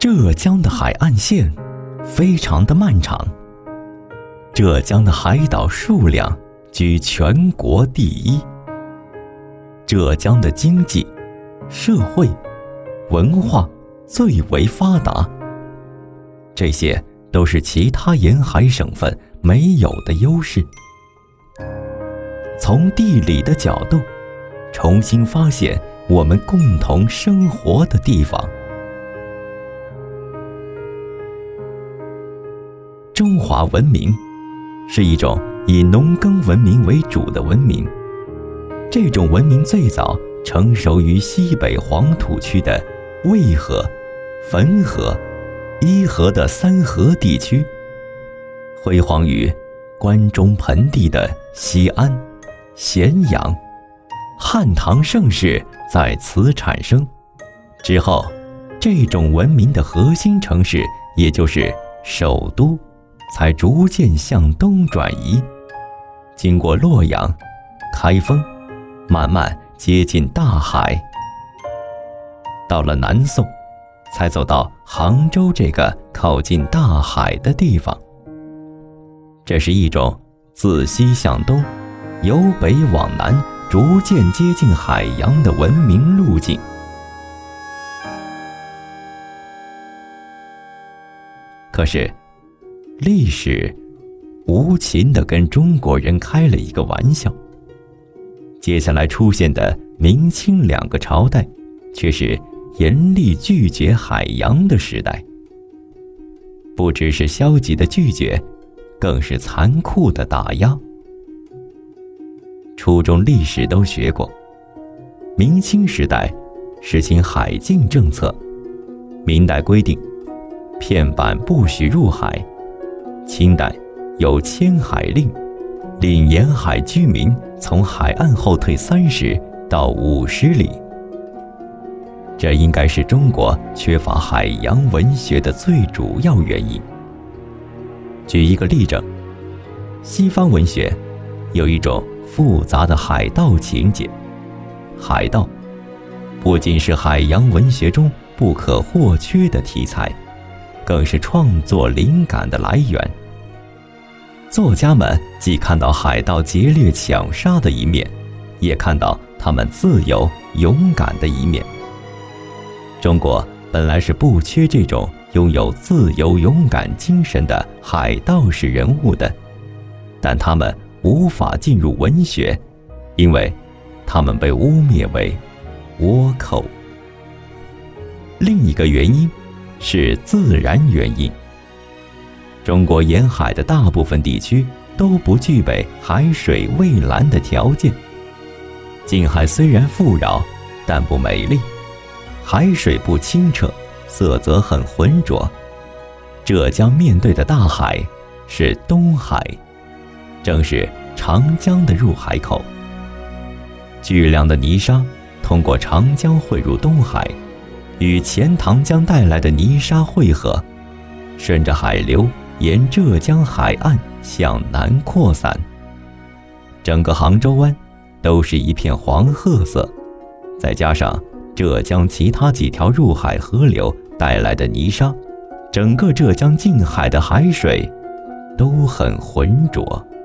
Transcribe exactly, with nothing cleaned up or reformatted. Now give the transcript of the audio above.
浙江的海岸线非常的漫长，浙江的海岛数量居全国第一。浙江的经济、社会、文化最为发达，这些都是其他沿海省份没有的优势。从地理的角度，重新发现我们共同生活的地方。中华文明是一种以农耕文明为主的文明，这种文明最早成熟于西北黄土区的渭河、汾河、伊河的三河地区，辉煌于关中盆地的西安、咸阳。汉唐盛世在此产生之后，这种文明的核心城市，也就是首都，才逐渐向东转移，经过洛阳、开封，慢慢接近大海。到了南宋，才走到杭州这个靠近大海的地方。这是一种自西向东，由北往南，逐渐接近海洋的文明路径。可是历史无情地跟中国人开了一个玩笑，接下来出现的明清两个朝代，却是严厉拒绝海洋的时代。不只是消极的拒绝，更是残酷的打压。初中历史都学过，明清时代实行海禁政策，明代规定片板不许入海，清代有迁海令，令沿海居民从海岸后退三十到五十里。这应该是中国缺乏海洋文学的最主要原因。举一个例证，西方文学有一种复杂的海盗情节，海盗不仅是海洋文学中不可或缺的题材，更是创作灵感的来源。作家们既看到海盗劫掠抢杀的一面，也看到他们自由勇敢的一面。中国本来是不缺这种拥有自由勇敢精神的海盗式人物的，但他们无法进入文学，因为他们被污蔑为倭寇。另一个原因是自然原因。中国沿海的大部分地区都不具备海水蔚蓝的条件，近海虽然富饶，但不美丽，海水不清澈，色泽很浑浊。浙江面对的大海是东海，正是长江的入海口。巨量的泥沙通过长江汇入东海，与钱塘江带来的泥沙汇合，顺着海流沿浙江海岸向南扩散。整个杭州湾都是一片黄褐色，再加上浙江其他几条入海河流带来的泥沙，整个浙江近海的海水都很浑浊。